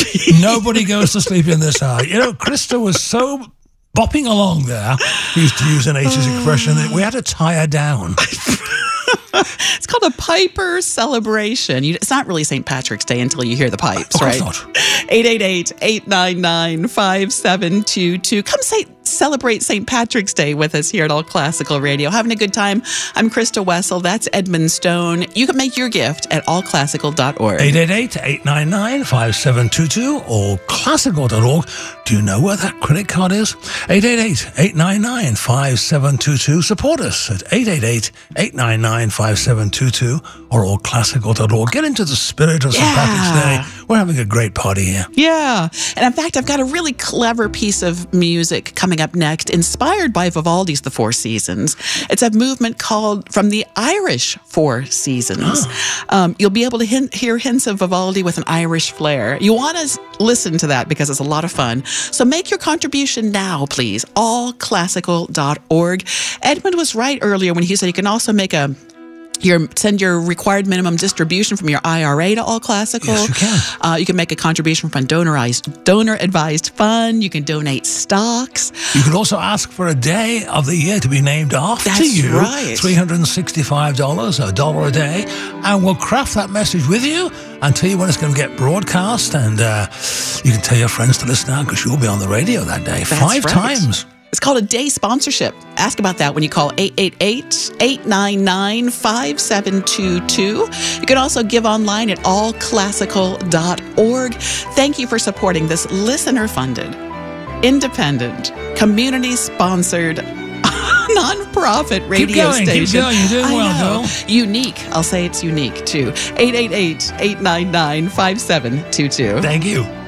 Nobody goes to sleep in this hour. You know, Krista was so bopping along there. We used to use an 80s expression that we had to tie her down. It's called a Piper celebration. It's not really St. Patrick's Day until you hear the pipes, right? Of course not. 888-899-5722. Come celebrate St. Patrick's Day with us here at All Classical Radio. Having a good time. I'm Krista Wessel. That's Edmund Stone. You can make your gift at allclassical.org. 888-899-5722 or classical.org. Do you know where that credit card is? 888-899-5722. Support us at 888-899-5722 or allclassical.org. Get into the spirit of St. Patrick's Day. We're having a great party here. Yeah. And in fact, I've got a really clever piece of music coming up next, inspired by Vivaldi's The Four Seasons. It's a movement called From the Irish Four Seasons. You'll be able to hear hints of Vivaldi with an Irish flair. You want to listen to that because it's a lot of fun. So make your contribution now, please. Allclassical.org. Edmund was right earlier when he said you can also make send your required minimum distribution from your IRA to All Classical. Yes, you can. You can make a contribution from donor-advised fund. You can donate stocks. You can also ask for a day of the year to be named after you. That's right. $365, $1 a day. And we'll craft that message with you and tell you when it's going to get broadcast. And you can tell your friends to listen out because you'll be on the radio that day. That's 5 right. times. It's called a day sponsorship. Ask about that when you call 888-899-5722. You can also give online at allclassical.org. Thank you for supporting this listener-funded, independent, community-sponsored, non-profit radio station. Keep going. You're doing well, girl. Unique. I'll say it's unique, too. 888-899-5722. Thank you.